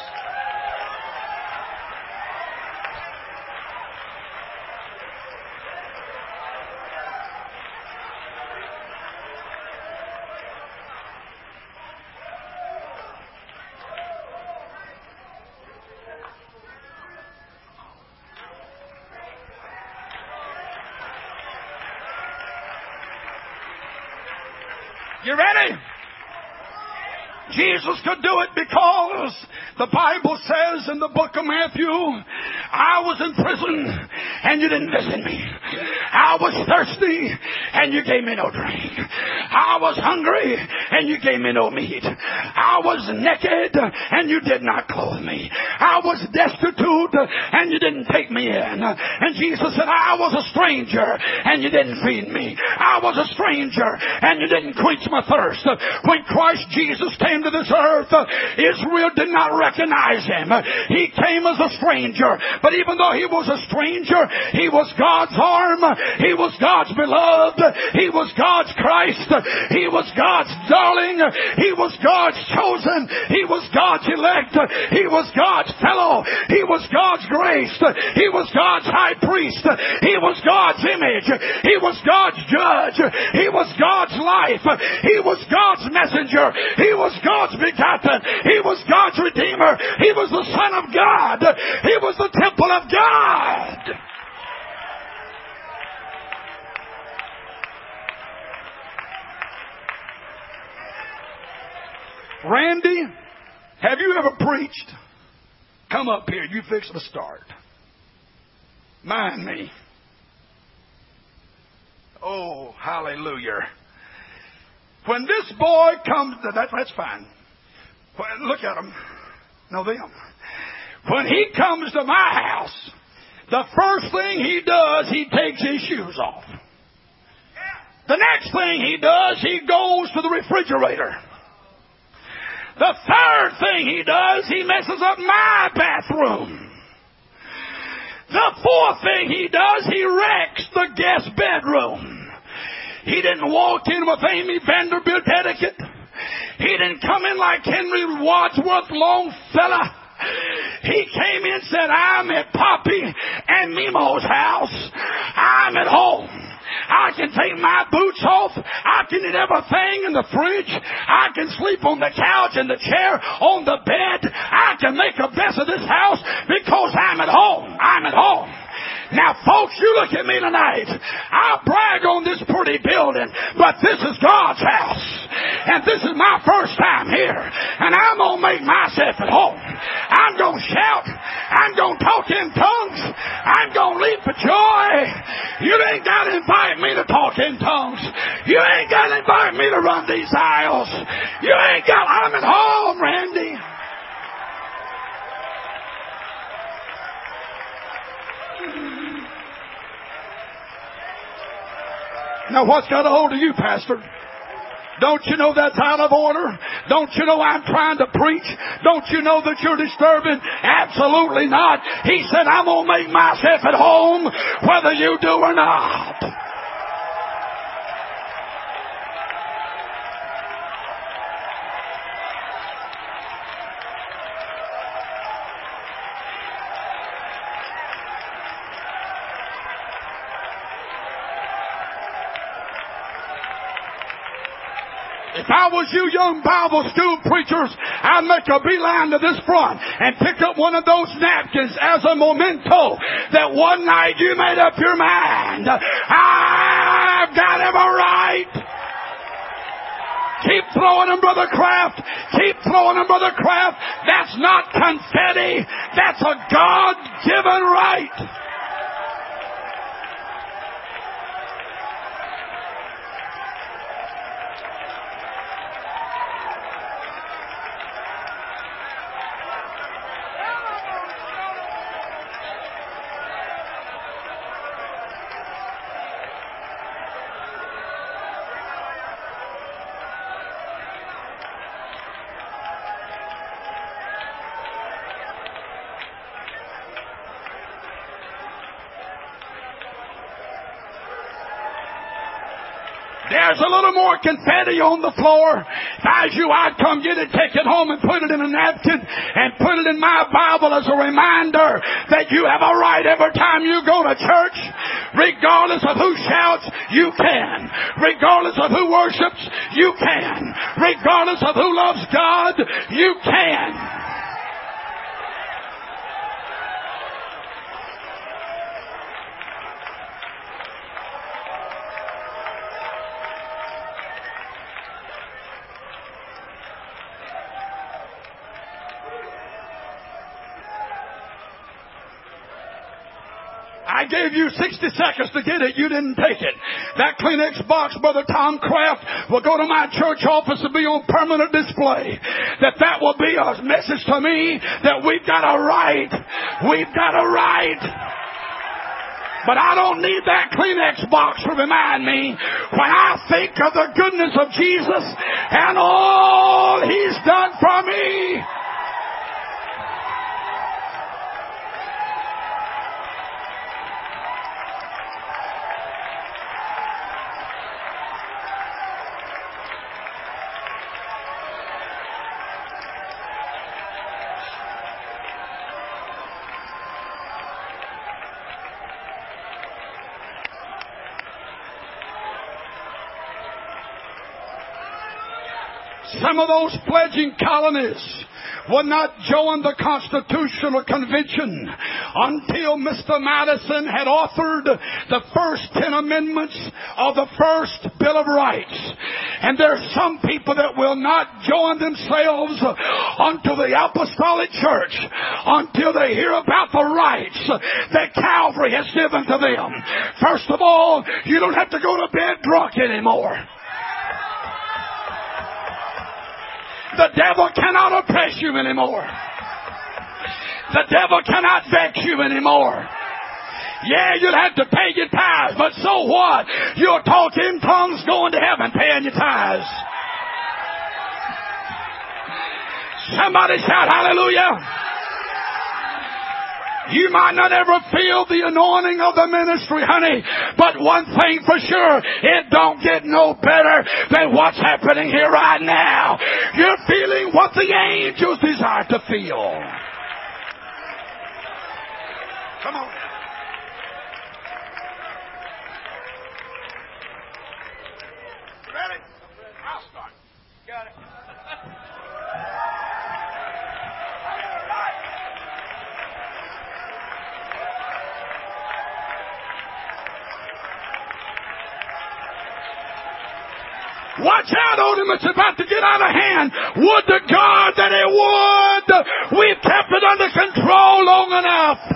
C: You ready? Jesus could do it because the Bible says in the book of Matthew, I was in prison and you didn't visit me. I was thirsty and you gave me no drink. I was hungry and you gave me no meat. I was naked and you did not clothe me. I was destitute and you didn't take me in. And Jesus said, I was a stranger and you didn't feed me. I was a stranger and you didn't quench my thirst. When Christ Jesus came to this earth, Israel did not recognize him. He came as a stranger, but even though he was a stranger, he was God's arm. He was God's beloved. He was God's Christ. He was God's darling. He was God's chosen. He was God's elect. He was God's fellow. He was God's grace. He was God's high priest. He was God's image. He was God's judge. He was God's life. He was God's messenger. He was God's begotten. He was God's redeemer. He was the Son of God. He was the temple of God. Randy, have you ever preached? Come up here. You fix to start. Mind me. Oh, hallelujah. When this boy comes, that's fine. Look at him. No, them. When he comes to my house, the first thing he does, he takes his shoes off. The next thing he does, he goes to the refrigerator. The third thing he does, he messes up my bathroom. The fourth thing he does, he wrecks the guest bedroom. He didn't walk in with Amy Vanderbilt etiquette. He didn't come in like Henry Wadsworth Longfellow. He came in and said, I'm at Poppy and Nemo's house. I'm at home. I can take my boots off. I can eat everything in the fridge. I can sleep on the couch, in the chair, on the bed. I can make a mess of this house because I'm at home. I'm at home. Now, folks, you look at me tonight. I brag on this pretty building, but this is God's house. And this is my first time here. And I'm going to make myself at home. I'm going to shout. I'm going to talk in tongues. I'm going to leap for joy. You ain't got to invite me to talk in tongues. You ain't got to invite me to run these aisles. You ain't got, I'm at home, Randy. Now, what's got a hold of you, Pastor? Don't you know that's out of order? Don't you know I'm trying to preach? Don't you know that you're disturbing? Absolutely not. He said, I'm going to make myself at home whether you do or not. If I was you young Bible school preachers, I'd make a beeline to this front and pick up one of those napkins as a memento that one night you made up your mind. I've got every right. Keep throwing them, Brother Kraft. Keep throwing them, Brother Kraft. That's not confetti. That's a God-given right. There's a little more confetti on the floor. If I was you, I'd come get it, take it home and put it in a napkin and put it in my Bible as a reminder that you have a right every time you go to church. Regardless of who shouts, you can. Regardless of who worships, you can. Regardless of who loves God, you can. I gave you 60 seconds to get it. You didn't take it. That Kleenex box, Brother Tom Kraft, will go to my church office and be on permanent display. That will be a message to me that we've got a right. We've got a right. But I don't need that Kleenex box to remind me when I think of the goodness of Jesus and all He's done for me. Some of those pledging colonies would not join the Constitutional Convention until Mr. Madison had authored the first 10 amendments of the first Bill of Rights. And there are some people that will not join themselves unto the Apostolic Church until they hear about the rights that Calvary has given to them. First of all, you don't have to go to bed drunk anymore. The devil cannot oppress you anymore. The devil cannot vex you anymore. Yeah, you'll have to pay your tithes, but so what? You'll talk in tongues going to heaven paying your tithes. Somebody shout hallelujah. You might not ever feel the anointing of the ministry, honey, but one thing for sure, it don't get no better than what's happening here right now. You're feeling what the angels desire to feel. Come on. Ready? I'll start. Got it. Watch out, Odom, it's about to get out of hand. Would to God that it would. We've kept it under control long enough.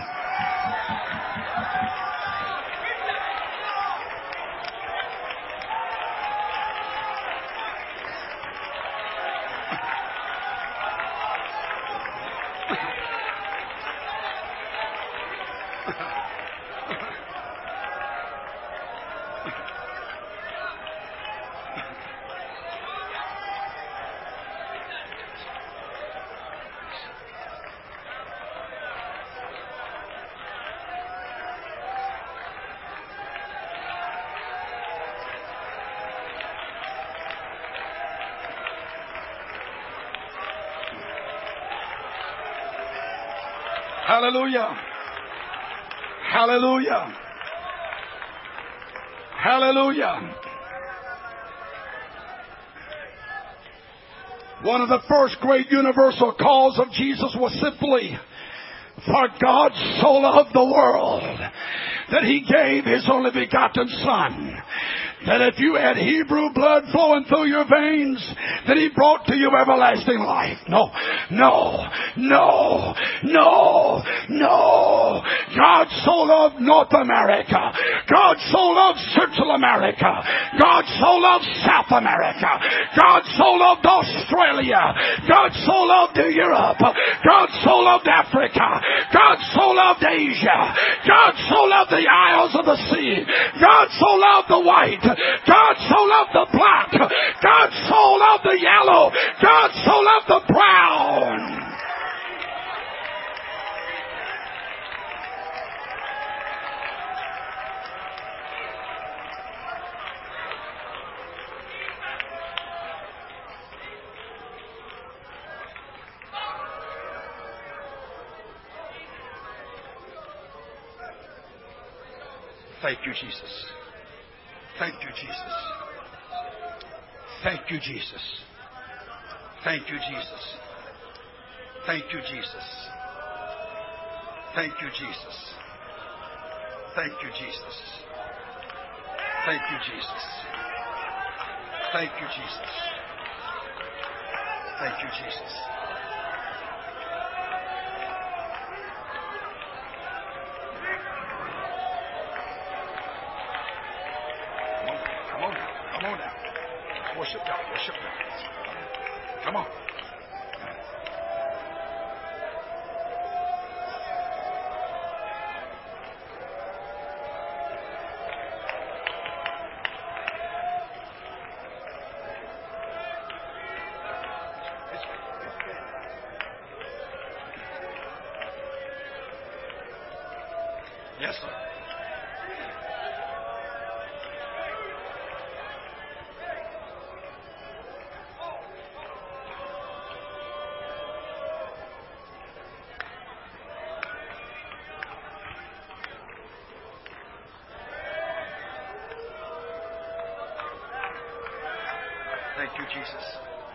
C: Hallelujah. Hallelujah. Hallelujah. One of the first great universal calls of Jesus was simply, for God so loved the world that He gave His only begotten Son. that if you had Hebrew blood flowing through your veins, that He brought to you everlasting life. No, no, no, no, no. God so loved North America. God so loved Central America. God so loved South America. God so loved Australia. God so loved Europe. God so loved Africa. God so loved Asia. God so loved the isles of the sea. God so loved the white. God so loved the black. God so loved the yellow. God so loved the brown. Thank you, Jesus. Thank you, Jesus. Thank you, Jesus. Thank you, Jesus. Thank you, Jesus. Thank you, Jesus. Thank you, Jesus. Thank you, Jesus. Thank you, Jesus. Thank you, Jesus. Come on now. Worship God. Worship God. Come on. Yes, sir. Thank you, Jesus.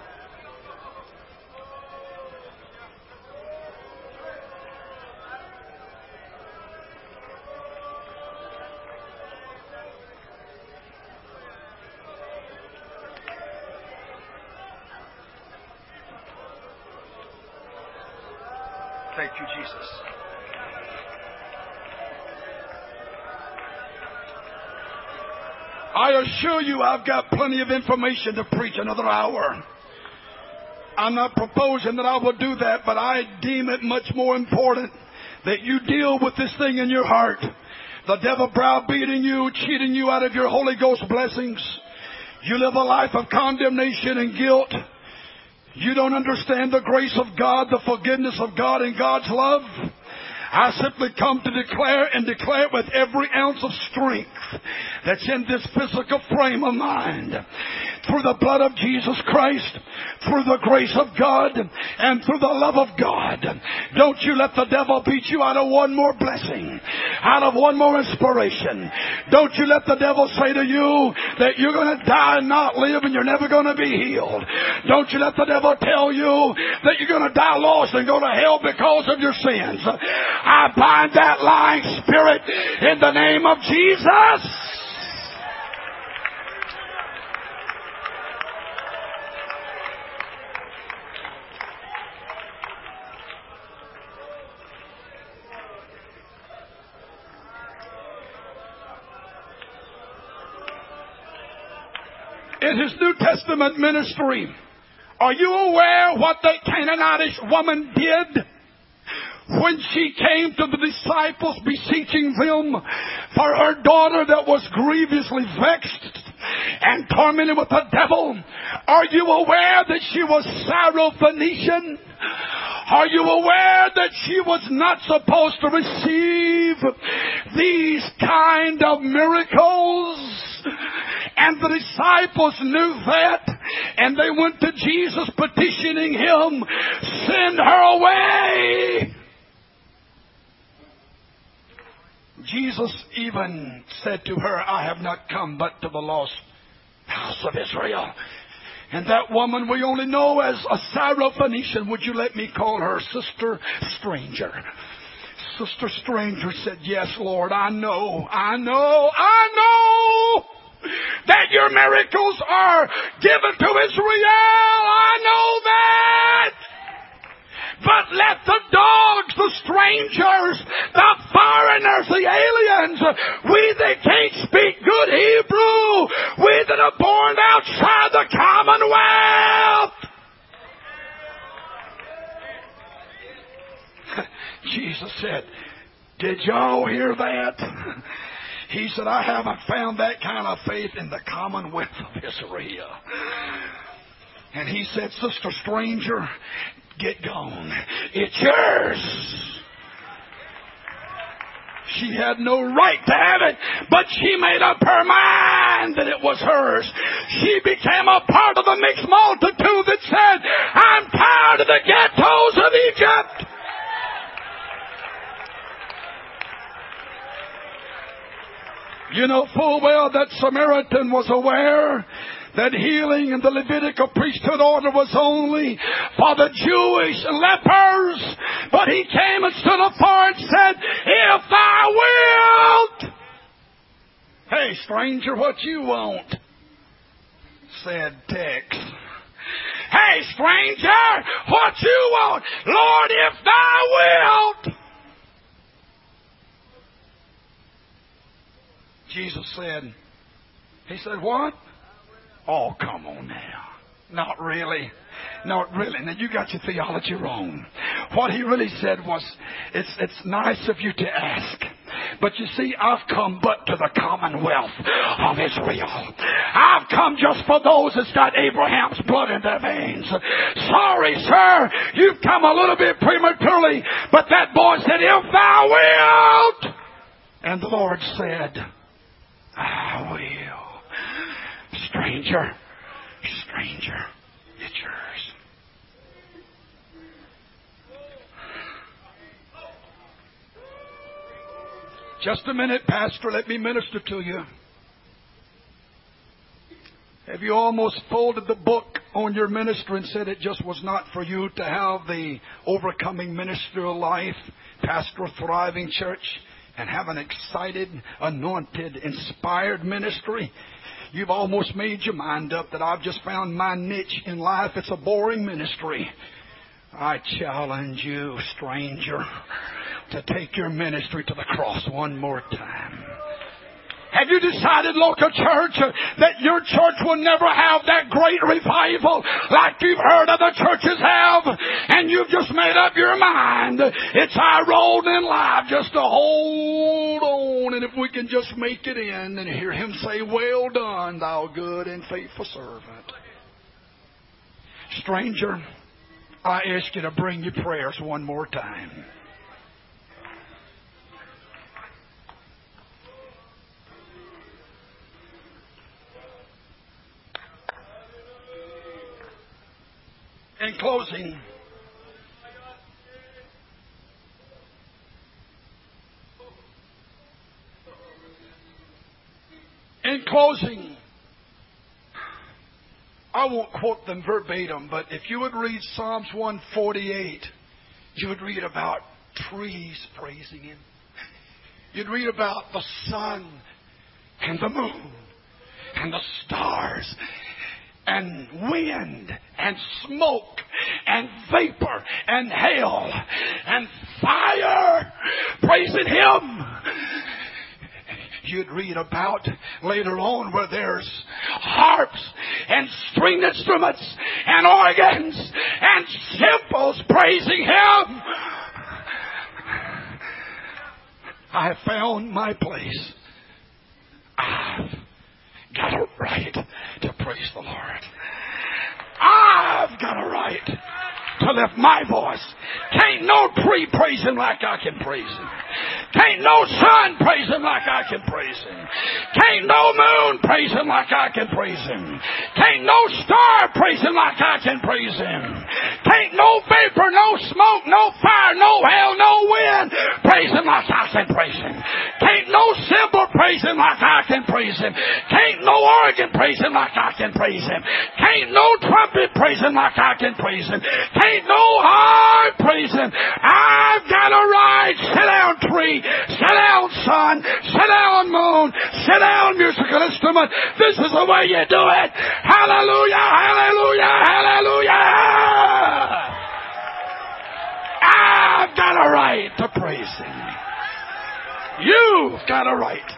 C: Thank you, Jesus. I assure you I've got plenty of information to preach another hour. I'm not proposing that I will do that, but I deem it much more important that you deal with this thing in your heart. The devil browbeating you, cheating you out of your Holy Ghost blessings. You live a life of condemnation and guilt. You don't understand the grace of God, the forgiveness of God, and God's love. I simply come to declare with every ounce of strength that's in this physical frame of mind. Through the blood of Jesus Christ, through the grace of God, and through the love of God. Don't you let the devil beat you out of one more blessing, out of one more inspiration. Don't you let the devil say to you that you're going to die and not live and you're never going to be healed. Don't you let the devil tell you that you're going to die lost and go to hell because of your sins. I bind that lying spirit in the name of Jesus. In his New Testament ministry, are you aware what the Canaanitish woman did when she came to the disciples beseeching them for her daughter that was grievously vexed and tormented with the devil? Are you aware that she was Syrophoenician? Are you aware that she was not supposed to receive these kind of miracles? And the disciples knew that, and they went to Jesus petitioning him, send her away. Jesus even said to her, I have not come but to the lost house of Israel. And that woman we only know as a Syrophoenician. Would you let me call her Sister Stranger? Sister Stranger said, yes, Lord, I know. that your miracles are given to Israel. I know that. But let the dogs, the strangers, the foreigners, the aliens, we that can't speak good Hebrew, we that are born outside the commonwealth. Jesus said, did y'all hear that? He said, I haven't found that kind of faith in the commonwealth of Israel. And he said, Sister Stranger, get gone. It's yours. She had no right to have it, but she made up her mind that it was hers. She became a part of the mixed multitude that said, I'm tired of the ghettos of Egypt. You know full well that Samaritan was aware that healing in the Levitical priesthood order was only for the Jewish lepers. But he came and stood apart and said, if thou wilt. Hey, stranger, what you want? Said Tex. Hey, stranger, what you want? Lord, if thou wilt. Jesus said, he said, what? Oh, come on now. Not really. Not really. Now, you got your theology wrong. What he really said was, it's nice of you to ask. But you see, I've come but to the commonwealth of Israel. I've come just for those that's got Abraham's blood in their veins. Sorry, sir, you've come a little bit prematurely. But that boy said, if thou wilt. And the Lord said, I will. Stranger, it's yours. Just a minute, Pastor, let me minister to you. Have you almost folded the book on your ministry and said it just was not for you to have the overcoming ministerial life, pastor a thriving church, and have an excited, anointed, inspired ministry? You've almost made your mind up that I've just found my niche in life. It's a boring ministry. I challenge you, stranger, to take your ministry to the cross one more time. Have you decided, local church, that your church will never have that great revival like you've heard other churches have? And you've just made up your mind. It's our role in life just to hold on. And if we can just make it in and hear Him say, well done, thou good and faithful servant. Stranger, I ask you to bring your prayers one more time. In closing, I won't quote them verbatim, but if you would read Psalms 148, you would read about trees praising Him. You'd read about the sun and the moon and the stars and wind and smoke and vapor and hail and fire praising Him. You'd read about later on where there's harps and string instruments and organs and cymbals praising Him. I have found my place. I've got a right to praise the Lord. I've got a right to lift my voice. Can't no tree praise Him like I can praise Him. Can't no sun praise Him like I can praise Him. Can't no moon praise Him like I can praise Him. Can't no star praise Him like I can praise Him. Can't no vapor, no smoke, no fire, no hail, no wind praise Him like I can praise Him. Can't no cymbal praise Him like I can praise Him. Can't no organ praise Him like I can praise Him. Can't no trumpet praise Him like I can praise Him. Can't no harp praise Him. I've got a right. Sit down, tree. Sit down, sun. Sit down, moon. Sit down, musical instrument. This is the way you do it. Hallelujah, hallelujah, hallelujah. I've got a right to praise Him. You've got a right.